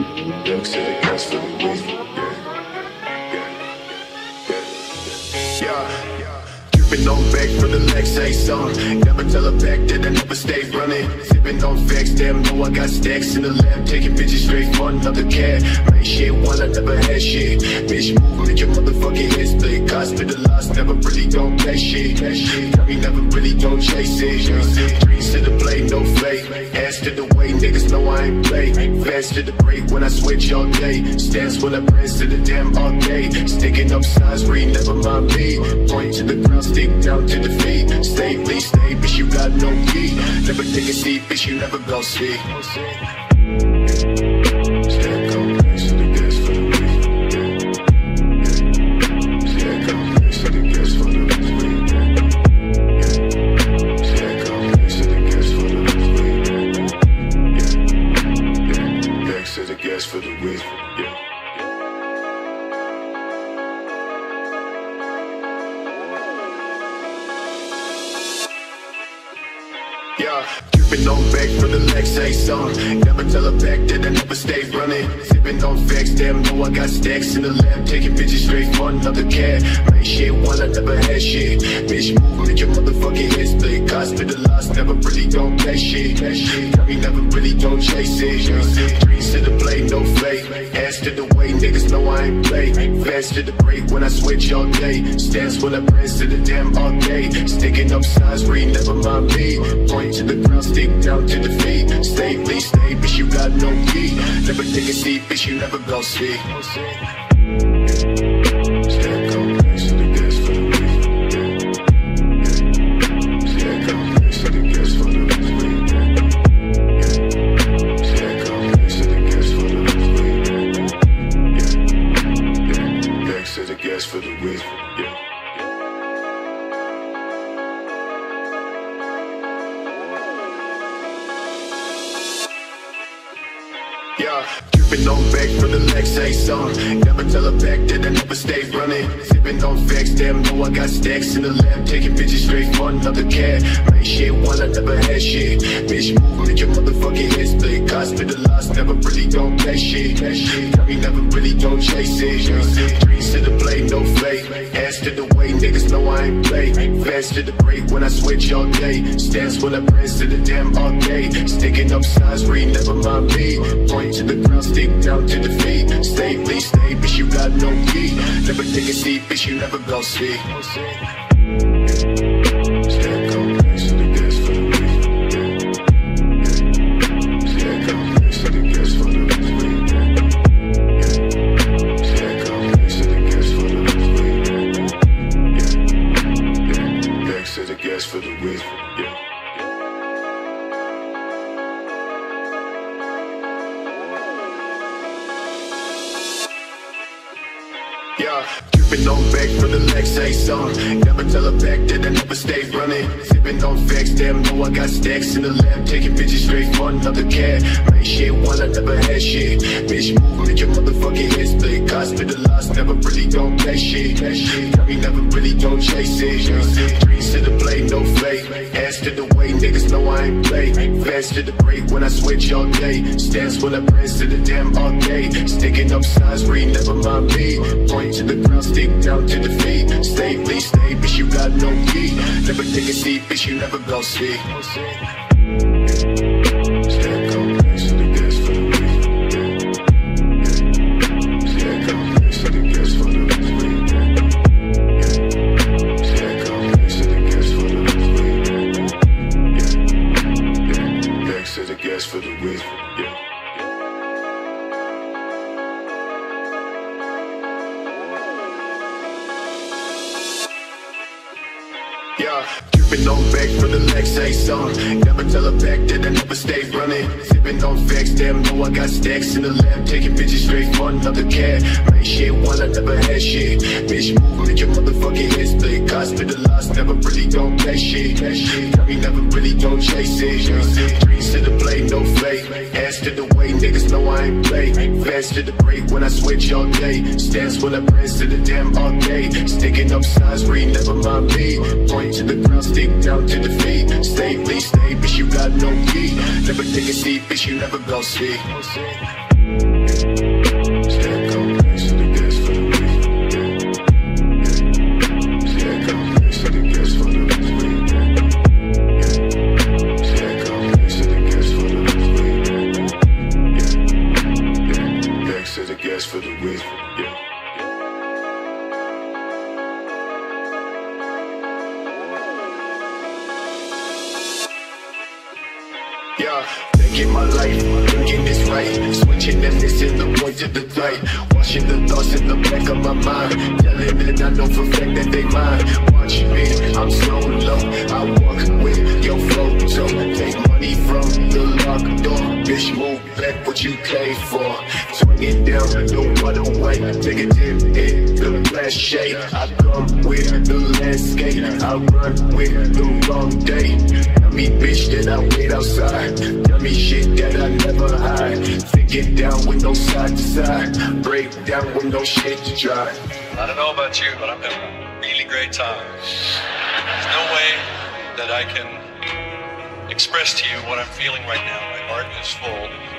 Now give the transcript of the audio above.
Doug said it for the week. Keeping on back for the legs, say something. Never tell her back that I never stay running. Sipping on facts, damn, know I got stacks in the lab. Taking bitches straight for another cat. Make shit while I never had shit. Bitch, move, make your motherfucking head split. Hospitalized, never really gon' play shit. We never really gon' chase it. Dreams to the play, no fake. Ass to the way, niggas know I ain't play. Fast to the break when I switch all day. Stance when I press to the damn arcade. Sticking up sides, read, never mind me. Point to the ground, stick down to the feet. Stay, please stay, bitch, you got no key. Never take a seat, bitch, you never gon' see. Stand complex to the gas for the week. Stand complex to the gas for the week. Stand complex to the gas for the week. Back to the gas for the week. Keeping on back for the legs, say something. Never tell her back that I never stay running. Sipping on facts, damn, know I got stacks in the lab. Taking bitches straight for another cat. Make shit while I never had shit. Bitch, move, make your motherfucking head split. Hospitalized, never really gon' play shit. We never really gon' chase it. Dreams to the play, no fake. Ass to the way, niggas know I ain't play. Fast to the break when I switch all day. Stance when I press to the damn arcade. Sticking up sides, read, never mind me. Point to the ground, stick down to the feet. Stay, please stay, bitch, you got no key. Never take a seat, bitch, you never gon' see. Stand complex to the gas for the week. Stand complex to the gas for the week. Stand complex to the gas for the week. Back to the gas for the week. Keeping on back for the legs, say something. Never tell her back that I never stay running. Sipping on facts, damn, know I got stacks in the lab. Taking bitches straight for another cat. Make shit while I never had shit. Bitch, move, make your motherfucking head split. Hospitalized, never really gon' play shit. We never really gon' chase it. Dreams to the play, no fake. Ass to the way, niggas know I ain't play. Fast to the break when I switch all day. Stance when I press to the damn arcade. Sticking up sides, read, never mind me. Point to the ground, stick down to the feet. Stay, please stay, bitch, you got no key. Never take a seat, bitch, you never gon' see. Stand complex to the gas for the week. Stand complex to the gas for the week. Stand complex to the gas for the week. Back to the gas for the week. Keeping on back for the legs, say something. Never tell her back that I never stay running. Sipping on facts, damn, know I got stacks in the lab. Taking bitches straight for another cat. Make shit while I never had shit. Bitch, move, make your motherfucking head split. Hospitalized, never really gon' play shit. We never really gon' chase it. Dreams to the play, no fake. Ass to the way, niggas know I ain't play. Fast to the break when I switch all day. Stance when I press to the damn arcade. Sticking up sides, read, never mind me. Point to the ground, stick down to the feet. Stay, please stay, bitch, you got no key. Never take a seat, bitch, you never gon' see. Stand complex to the gas for the week. Stand complex to the gas for the week. Stand complex to the gas for the week. Back to the gas for the week. Keeping on back for the legs, say something. Never tell her back that I never stay running. Sipping on facts, damn, know I got stacks in the lab. Taking bitches straight for another cat. Make shit while I never had shit. Bitch, move, make your motherfucking head split. Hospitalized, never really gon' play shit. We never really gon' chase it. Dreams to the play, no fake. Ass to the way, niggas know I ain't play. Fast to the break when I switch all day. Stance when I press to the damn arcade. Sticking up sides, read, never mind me. Point to the ground, stick down to the feet. Stay, please stay, bitch, you got no key. Never take a seat, bitch, you never gon' see. best for the real. Yeah. Yeah, thinking my life, thinking this right, switching and missing the point to the right, washing the thoughts in the back of my mind, telling that I know for a fact that they mine. Watch me, I'm so low, I walk with your photo, take money from the locked door, bitch move back what you paid for, swing it down, no other way, negative in the flash shade, I come with the landscape, I run with the wrong day. Me bitch that I wait outside, tell me shit that I never hide. Think it down with no side to side, break down with no shit to try. I don't know about you, but I'm having a really great time. There's no way that I can express to you what I'm feeling right now. My heart is full.